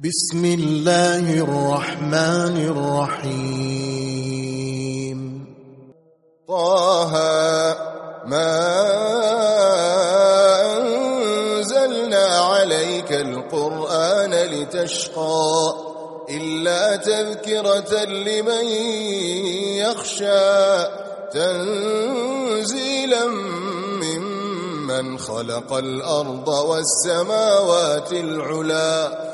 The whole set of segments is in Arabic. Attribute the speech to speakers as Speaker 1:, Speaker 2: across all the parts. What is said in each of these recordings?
Speaker 1: بسم الله الرحمن الرحيم.
Speaker 2: طه ما أنزلنا عليك القرآن لتشقى إلا تذكرة لمن يخشى تنزيلا ممن خلق الأرض والسماوات العلى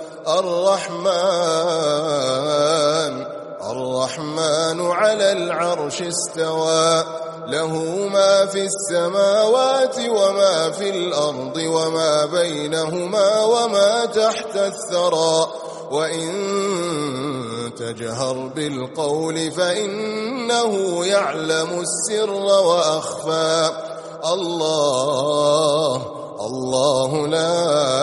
Speaker 2: الرحمن على العرش استوى له ما في السماوات وما في الأرض وما بينهما وما تحت الثرى وإن تجهر بالقول فإنه يعلم السر وأخفى الله لا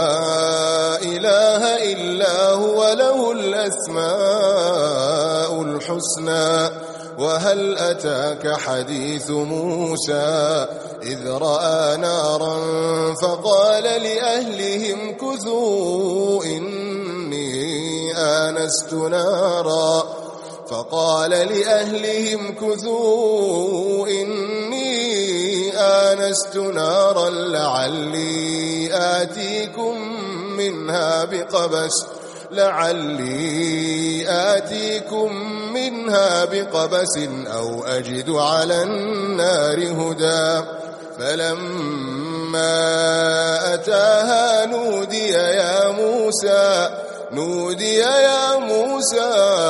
Speaker 2: إله إلا هو له الأسماء الحسنى. وهل أتاك حديث موسى إذ رأى نارا فقال لأهلهم كثوا إني آنست نارا لعلي آتيكم منها بقبس أو أجد على النار هدى. فلما أتاها نودي يا موسى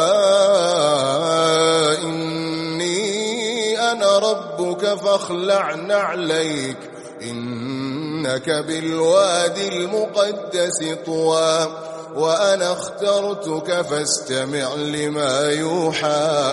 Speaker 2: إني أنا ربك فاخلع نعليك إنك بالوادي المقدس طوى وأنا اخترتك فاستمع لما يوحى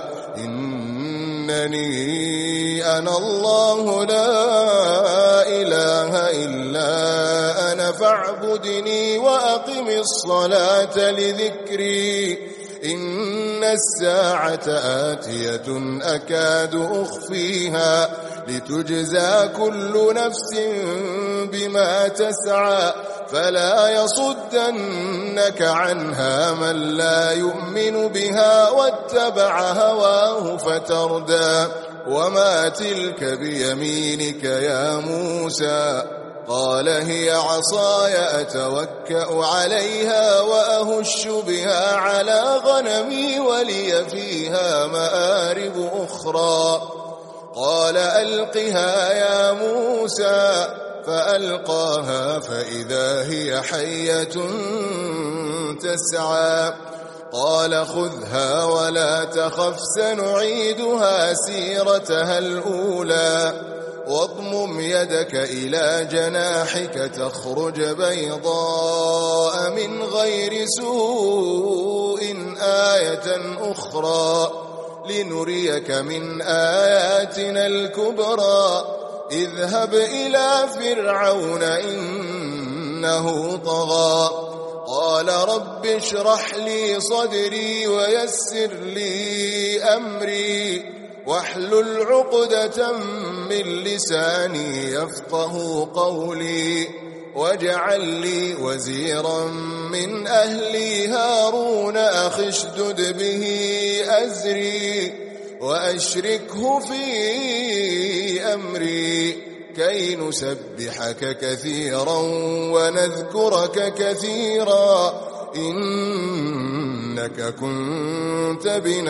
Speaker 2: إنني أنا الله لا إله إلا أنا فاعبدني وأقم الصلاة لذكري إن الساعة آتية أكاد أخفيها لتجزى كل نفس بما تسعى فلا يصدنك عنها من لا يؤمن بها واتبع هواه فتردى. وما تلك بيمينك يا موسى قال هي عصاي أتوكأ عليها وأهش بها على غنمي ولي فيها مآرب أخرى. قال ألقها يا موسى فألقاها فإذا هي حية تسعى. قال خذها ولا تخف سنعيدها سيرتها الأولى واضمم يدك إلى جناحك تخرج بيضاء من غير سوء آية أخرى لنريك من آياتنا الكبرى. اذهب إلى فرعون إنه طغى. قال رب اشرح لي صدري ويسر لي أمري واحلل عقدة من لساني يفقه قولي واجعل لي وزيرا من أهلي هارون أخي اشدد به أزري وأشركه في أمري كي نسبحك كثيرا ونذكرك كثيرا إنك كنت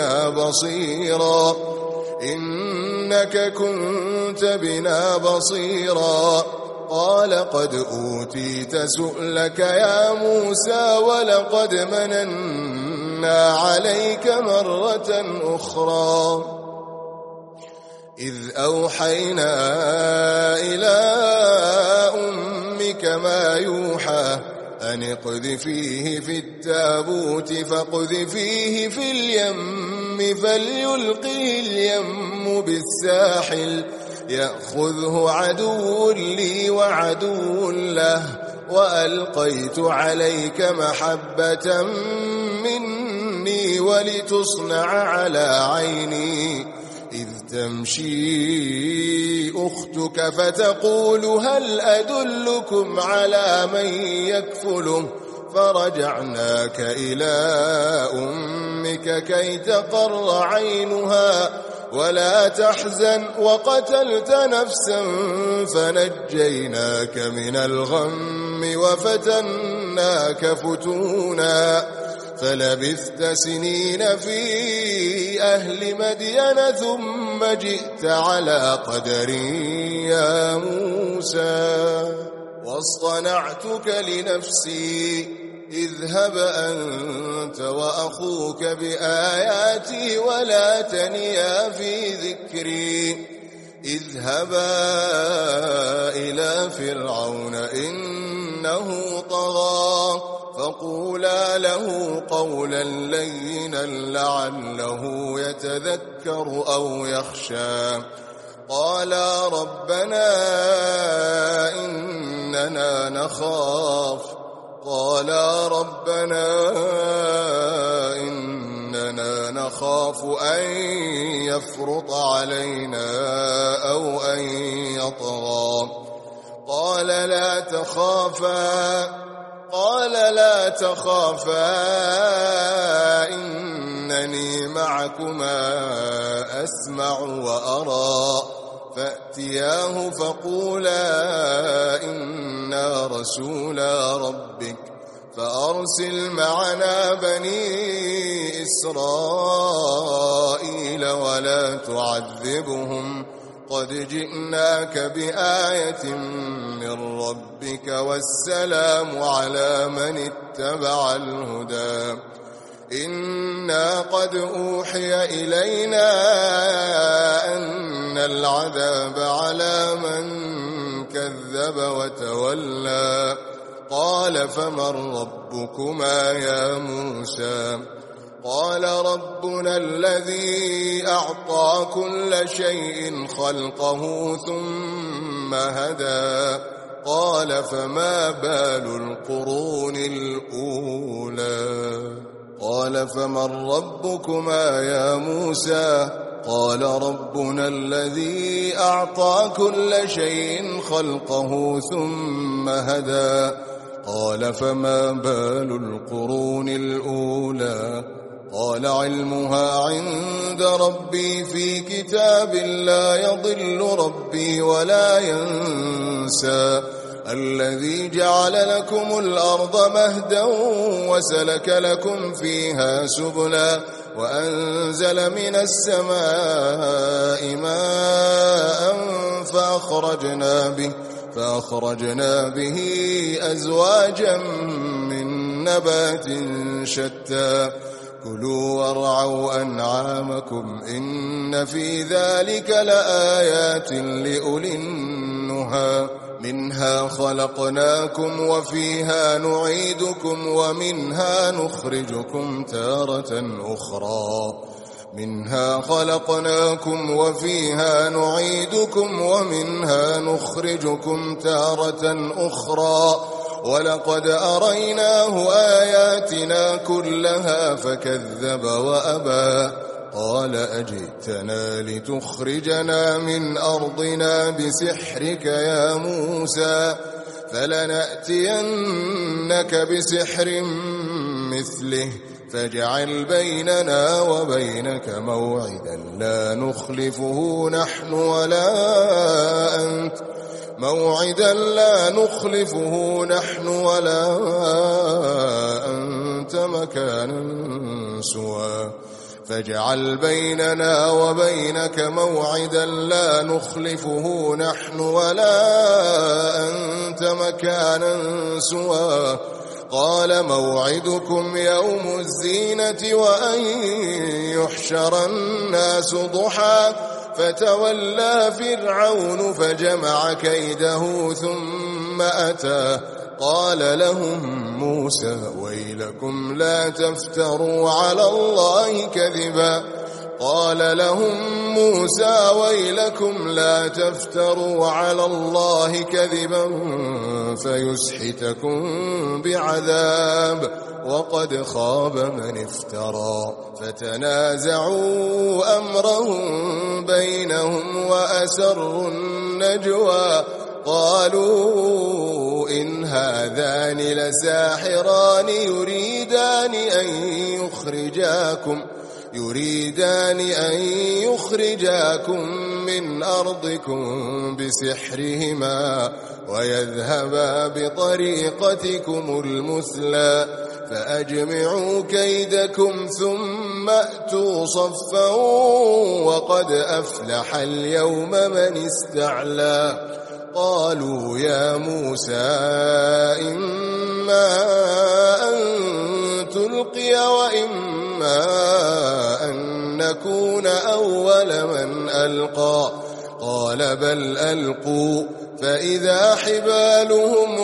Speaker 2: بنا بصيرا. قال قد أوتيت سؤلك يا موسى ولقد مننا عليك مرة أخرى إذ أوحينا إلى أمك ما يوحى أن اقذفيه في التابوت فاقذفيه في اليم فليلقه اليم بالساحل يأخذه عدو لي وعدو له وألقيت عليك محبة مني ولتصنع على عيني إذ تمشي أختك فتقول هل أدلكم على من يكفله فرجعناك إلى أمك كي تقر عينها ولا تحزن وقتلت نفسا فنجيناك من الغم وفتناك فتونا فلبثت سنين في أهل مدين ثم جئت على قدر يا موسى واصطنعتك لنفسي اذهب أنت وأخوك بآياتي ولا تنيا في ذكري اذهبا إلى فرعون إنه طغى فقولا له قولا لينا لعله يتذكر أو يخشى قالا ربنا إننا نخاف أن يفرط علينا أو أن يطغى قال لا تخافا إنني معكما أسمع وأرى فأتياه فقولا إنا رسولا ربك فأرسل معنا بني إسرائيل ولا تعذبهم قد جئناك بآية من ربك والسلام على من اتبع الهدى إنا قد أوحي إلينا أن العذاب على من كذب وتولى قال فمن ربكما يا موسى قال ربنا الذي أعطى كل شيء خلقه ثم هدى قال فما بال القرون الأولى قال فمن ربكما يا موسى قال ربنا الذي أعطى كل شيء خلقه ثم هدى قال فما بال القرون الأولى قال علمها عند ربي في كتاب لا يضل ربي ولا ينسى الذي جعل لكم الأرض مهدا وسلك لكم فيها سبلا وأنزل من السماء ماء فأخرجنا به أزواجا من نبات شتى كلوا وارعوا أنعامكم إن في ذلك لآيات لأولي النهى منها خلقناكم وفيها نعيدكم ومنها نخرجكم تارة أخرى ولقد أريناه آياتنا كلها فكذب وأبى قال أجئتنا لتخرجنا من أرضنا بسحرك يا موسى فلنأتينك بسحر مثله فاجعل بيننا وبينك موعدا لا نخلفه نحن ولا أنت مكانا سوى فاجعل بيننا وبينك موعدا لا نخلفه نحن ولا أنت مكانا سوى قال موعدكم يوم الزينة وأن يحشر الناس ضحى فتولى فرعون فجمع كيده ثم أتى قال لهم موسى ويلكم لا تفتروا على الله كذبا فيسحتكم بعذاب وقد خاب من افترى فتنازعوا أمرهم بينهم وأسروا النجوى قالوا إن هذان لساحران يريدان أن يخرجاكم من أرضكم بسحرهما ويذهبا بطريقتكم المثلى فأجمعوا كيدكم ثم أتوا صفا وقد أفلح اليوم من استعلى. قالوا يا موسى إما أن تلقي وإما أن نكون أول من ألقى قال بل ألقوا فإذا حبالهم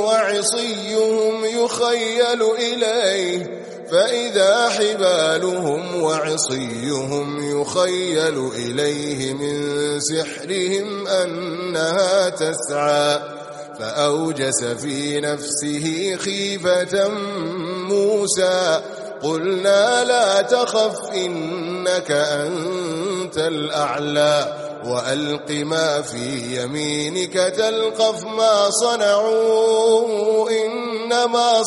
Speaker 2: وعصيهم يخيل إليه من سحرهم أنها تسعى فأوجس في نفسه خيفة موسى قلنا لا تخف إنك أنت الأعلى وألق ما في يمينك تلقف ما صنعوا إنما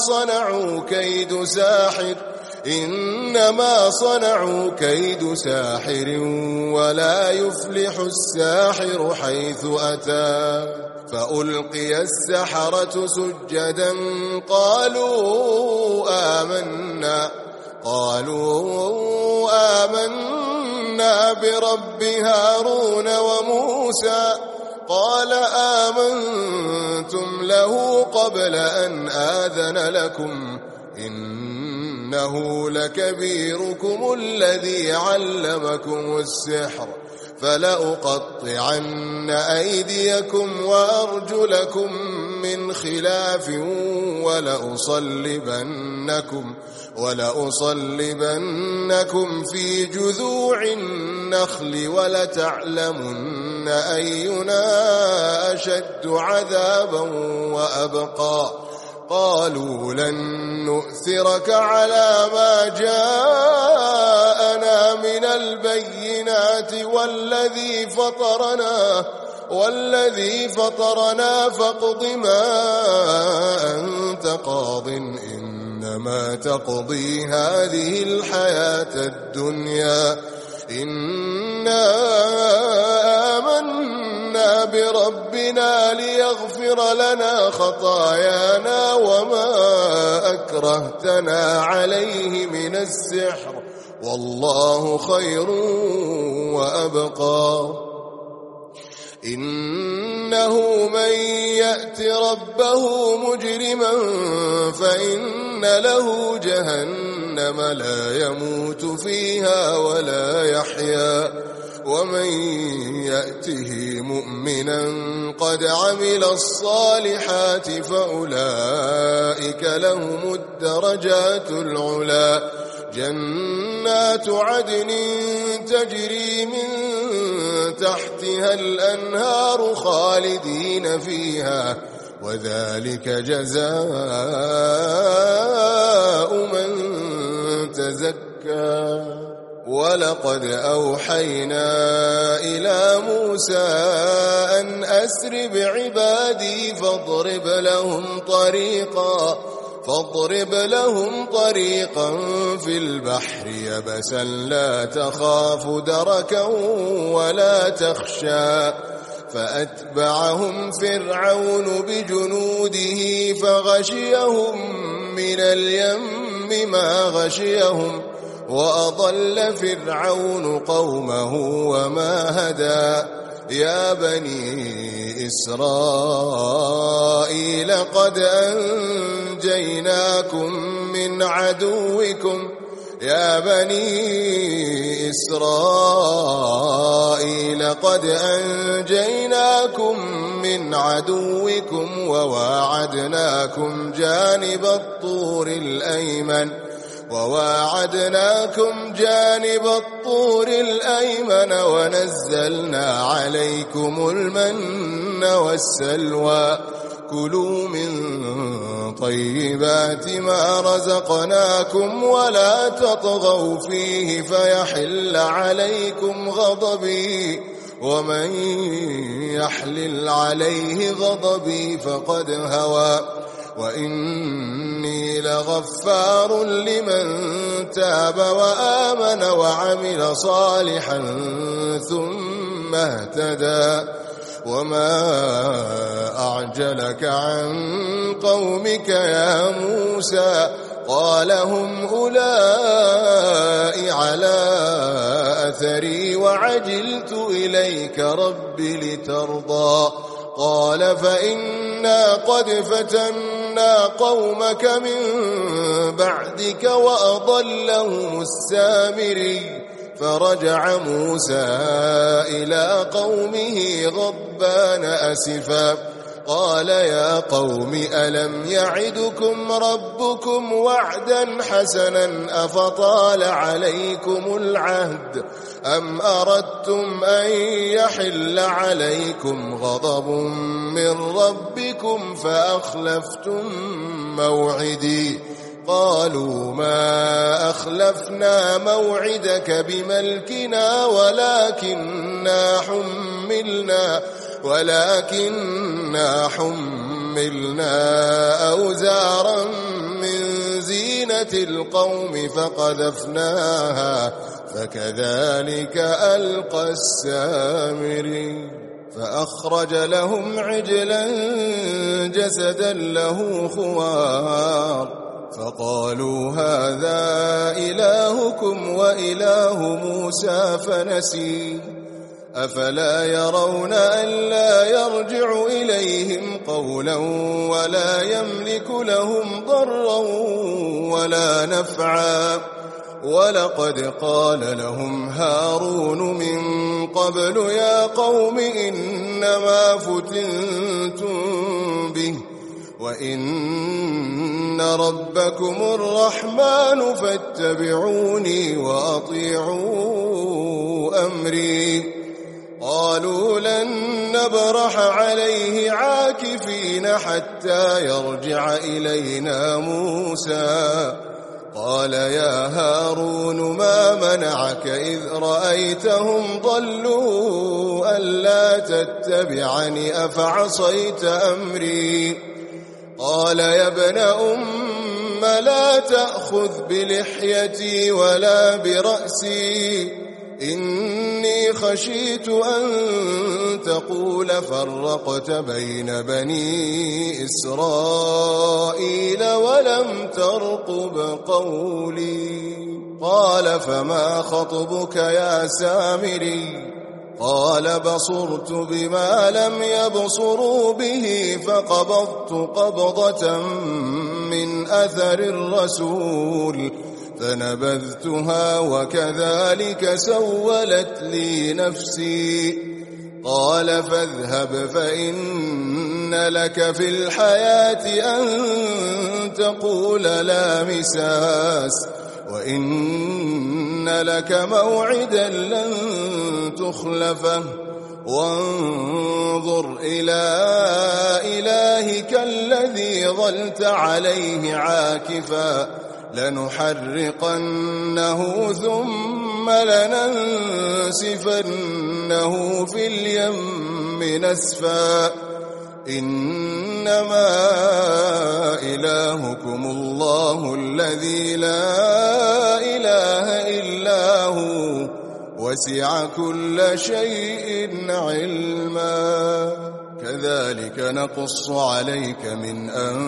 Speaker 2: صنعوا كيد ساحر ولا يفلح الساحر حيث أتى. فألقي السحرة سجدا قالوا آمنا برب هارون وموسى قال آمنتم له قبل أن آذن لكم إنه لكبيركم الذي علمكم السحر فلأقطعن أيديكم وأرجلكم من خلاف ولأصلبنكم في جذوع النخل ولتعلمن أينا أشد عذابا وأبقى. قالوا لن نؤثرك على ما جاءنا من البينات والذي فطرنا فاقض ما أنت قاض إنما تقضي هذه الحياة الدنيا إنا آمنا بربنا ليغفر لنا خطايانا وما أكرهتنا عليه من السحر والله خير وأبقى. إنه من يأت ربه مجرما فإن له جهنم لا يموت فيها ولا يحيا ومن يأته مؤمنا قد عمل الصالحات فأولئك لهم الدرجات العلا جنات عدن تجري من تحتها الأنهار خالدين فيها وذلك جزاء من تزكى. ولقد أوحينا إلى موسى أن أسر بعبادي فاضرب لهم طريقا في البحر يبسا لا تخاف دركا ولا تخشى. فأتبعهم فرعون بجنوده فغشيهم من اليم ما غشيهم وأضل فرعون قومه وما هدى. يا بني إسرائيل قد أنجيناكم من عدوكم وواعدناكم جانب الطور الأيمن ونزلنا عليكم المن والسلوى. كلوا من طيبات ما رزقناكم ولا تطغوا فيه فيحل عليكم غضبي ومن يحلل عليه غضبي فقد هوى وإني لغفار لمن تاب وآمن وعمل صالحا ثم اهتدى وما أعجلك عن قومك يا موسى قال هم أولئك على أثري وعجلت إليك رب لترضى قال فإنا قد فتنا قومك من بعدك وأضلهم السامري فرجع موسى إلى قومه غضبان أسفا قال يا قوم ألم يعدكم ربكم وعدا حسنا أفطال عليكم العهد أم أردتم أن يحل عليكم غضب من ربكم فأخلفتم موعدي قالوا ما أخلفنا موعدك بملكنا ولكننا حملنا أوزارا من زينة القوم فقذفناها فكذلك ألقى السامري فأخرج لهم عجلا جسدا له خوار فقالوا هذا إلهكم وإله موسى فنسي أفلا يرون ألا يرجع إليهم قولا ولا يملك لهم ضرا ولا نفعا ولقد قال لهم هارون من قبل يا قوم إنما فتنتم به وإن ربكم الرحمن فاتبعوني وأطيعوا أمري قالوا لن نبرح عليه عاكفين حتى يرجع إلينا موسى قال يا هارون ما منعك إذ رأيتهم ضلوا ألا تتبعني أفعصيت أمري قال يا ابن لا تأخذ بلحيتي ولا برأسي إني خشيت أن تقول فرقت بين بني إسرائيل ولم ترقب قولي قال فما خطبك يا سامري قال بصرت بما لم يبصروا به فقبضت قبضة من أثر الرسول فنبذتها وكذلك سولت لي نفسي قال فاذهب فإن لك في الحياة أن تقول لا مساس وإن لك موعدا لن تخلفه وانظر إلى إلهك الذي ظلت عليه عاكفا لنحرقنه ثم لننسفنه في اليم نسفا إنما إلهكم الله الذي لا إله إلا هو وسع كل شيء علما كذلك نقص عليك من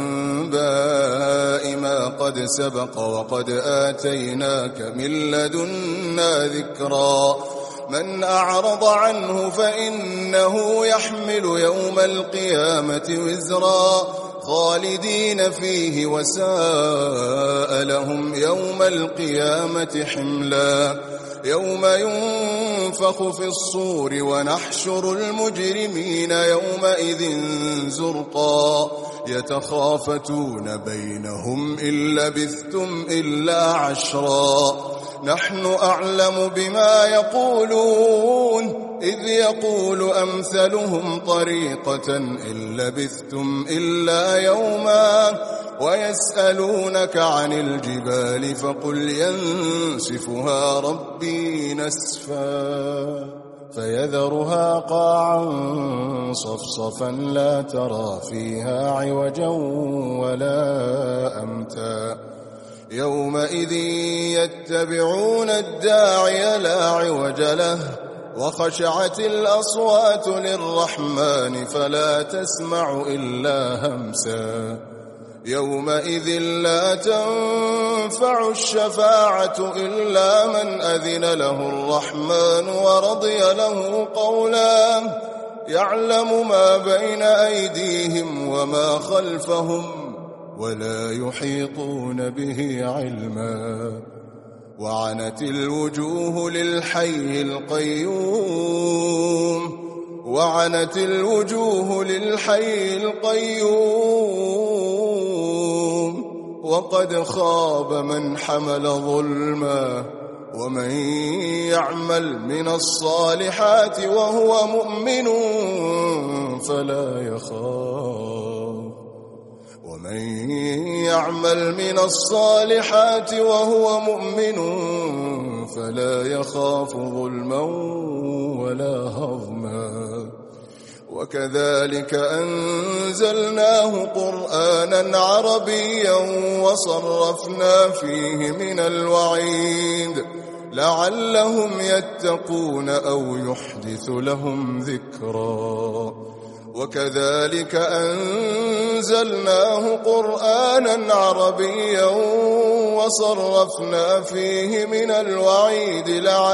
Speaker 2: أنباء ما قد سبق وقد آتيناك من لدنا ذكرا من أعرض عنه فإنه يحمل يوم القيامة وزرا خالدين فيه وساء لهم يوم القيامة حملا يوم ينفخ في الصور ونحشر المجرمين يومئذ زرقا يتخافتون بينهم إن لبثتم إلا عشرا نحن أعلم بما يقولون إذ يقول أمثلهم طريقة إن لبثتم إلا يوما ويسألونك عن الجبال فقل ينسفها ربي نسفا فيذرها قاعا صفصفا لا ترى فيها عوجا ولا أمتا يومئذ يتبعون الداعي لا عوج له وخشعت الأصوات للرحمن فلا تسمع إلا همسا يومئذ لا تنفع الشفاعة إلا من أذن له الرحمن ورضي له قولا يعلم ما بين أيديهم وما خلفهم ولا يحيطون به علما وعنت الوجوه للحي القيوم وعنت الوجوه للحي القيوم وقد خاب من حمل ظلما ومن يعمل من الصالحات وهو مؤمن فلا يخاف ومن يعمل من الصالحات وهو مؤمن فلا يخاف ظلما ولا هضما وكذلك أنزلناه قرآنا عربيا وصرفنا فيه من الوعيد لعلهم يتقون أو يحدث لهم ذكرا وكذلك أنزلناه قرآنا عربيا وصرفنا فيه من الوعيد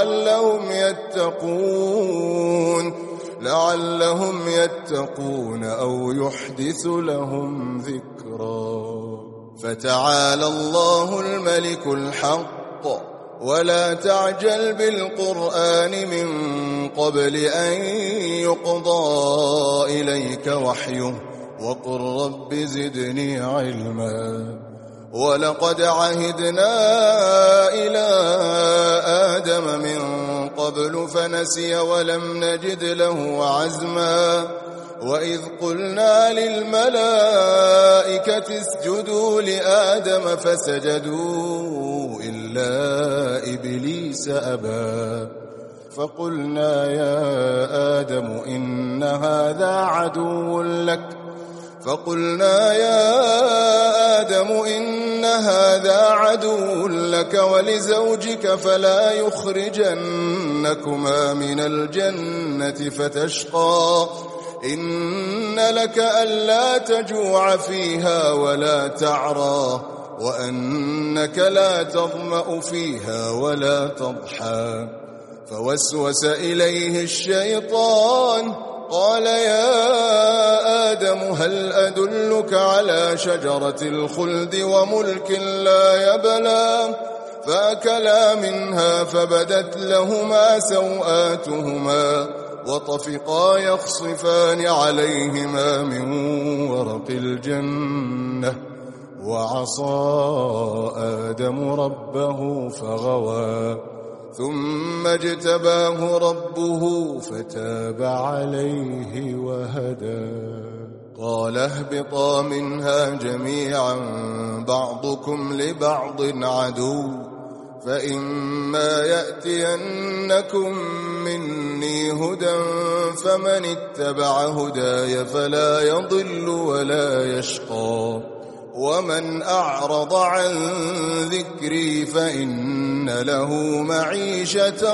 Speaker 2: لعلهم يتقون أو يحدث لهم ذكرا فتعالى الله الملك الحق ولا تعجل بالقرآن من قبل أن يقضى إليك وحيه وقل رب زدني علما ولقد عهدنا إلى آدم من قبل فنسي ولم نجد له عزما وإذ قلنا للملائكة اسجدوا لآدم فسجدوا إلا إبليس أبى فقلنا يا آدم إن هذا عدو لك ولزوجك فلا يخرجنكما من الجنة فتشقى إن لك ألا تجوع فيها ولا تعرى وأنك لا تظمأ فيها ولا تضحى فوسوس إليه الشيطان قال يا آدم هل أدلك على شجرة الخلد وملك لا يبلى فأكلا منها فبدت لهما سوآتهما وطفقا يخصفان عليهما من ورق الجنة وعصى آدم ربه فغوى ثم اجتباه ربه فتاب عليه وهدى قال اهبطا منها جميعا بعضكم لبعض عدو فإما يأتينكم مني هدى فمن اتبع هداي فلا يضل ولا يشقى ومن أعرض عن ذكري فإن له معيشة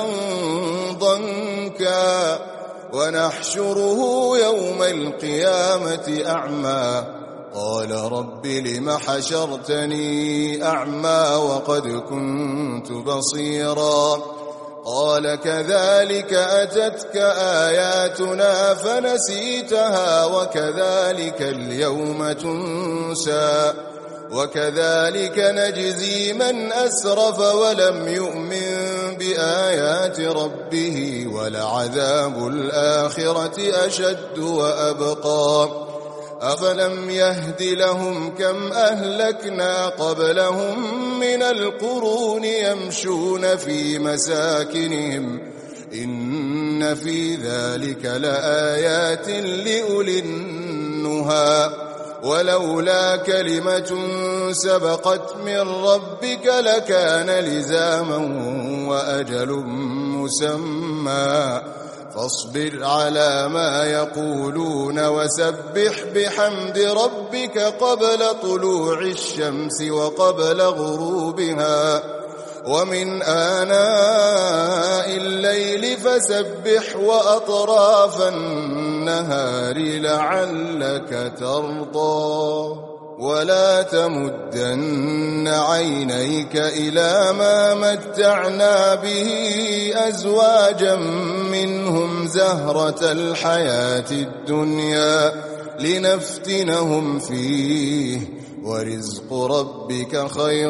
Speaker 2: ضنكا ونحشره يوم القيامة أعمى قال رب لم حشرتني أعمى وقد كنت بصيرا قال كذلك أتتك آياتنا فنسيتها وكذلك اليوم تنسى وكذلك نجزي من أسرف ولم يؤمن بآيات ربه ولعذاب الآخرة أشد وأبقى أفلم يهد لهم كم أهلكنا قبلهم من القرون يمشون في مساكنهم إن في ذلك لآيات لأولي النهى ولولا كلمة سبقت من ربك لكان لزاما وأجل مسمى فاصبر على ما يقولون وسبح بحمد ربك قبل طلوع الشمس وقبل غروبها ومن آناء الليل فسبح وأطراف النهار لعلك ترضى ولا تمدن عينيك إلى ما متعنا به أزواجا منهم زهرة الحياة الدنيا لنفتنهم فيه ورزق ربك خير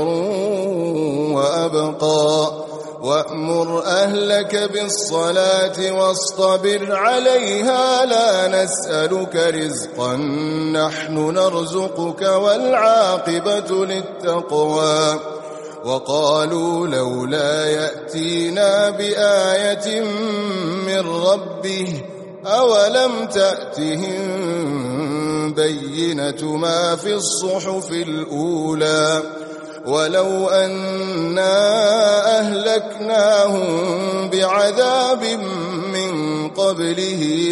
Speaker 2: وأبقى وأمر أهلك بالصلاة واصطبر عليها لا نسألك رزقا نحن نرزقك والعاقبة للتقوى وقالوا لولا يأتينا بآية من ربه أولم تأتهم بينة ما في الصحف الأولى ولو أنا أهلكناهم بعذاب من قبله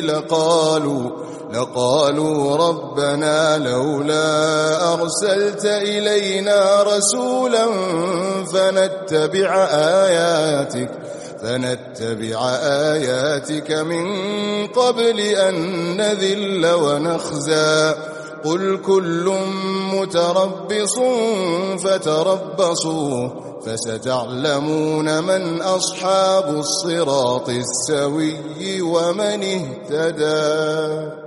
Speaker 2: لقالوا ربنا لولا أرسلت إلينا رسولا فنتبع آياتك من قبل أن نذل ونخزى قل كل متربص فتربصوا فستعلمون من أصحاب الصراط السوي ومن اهتدى.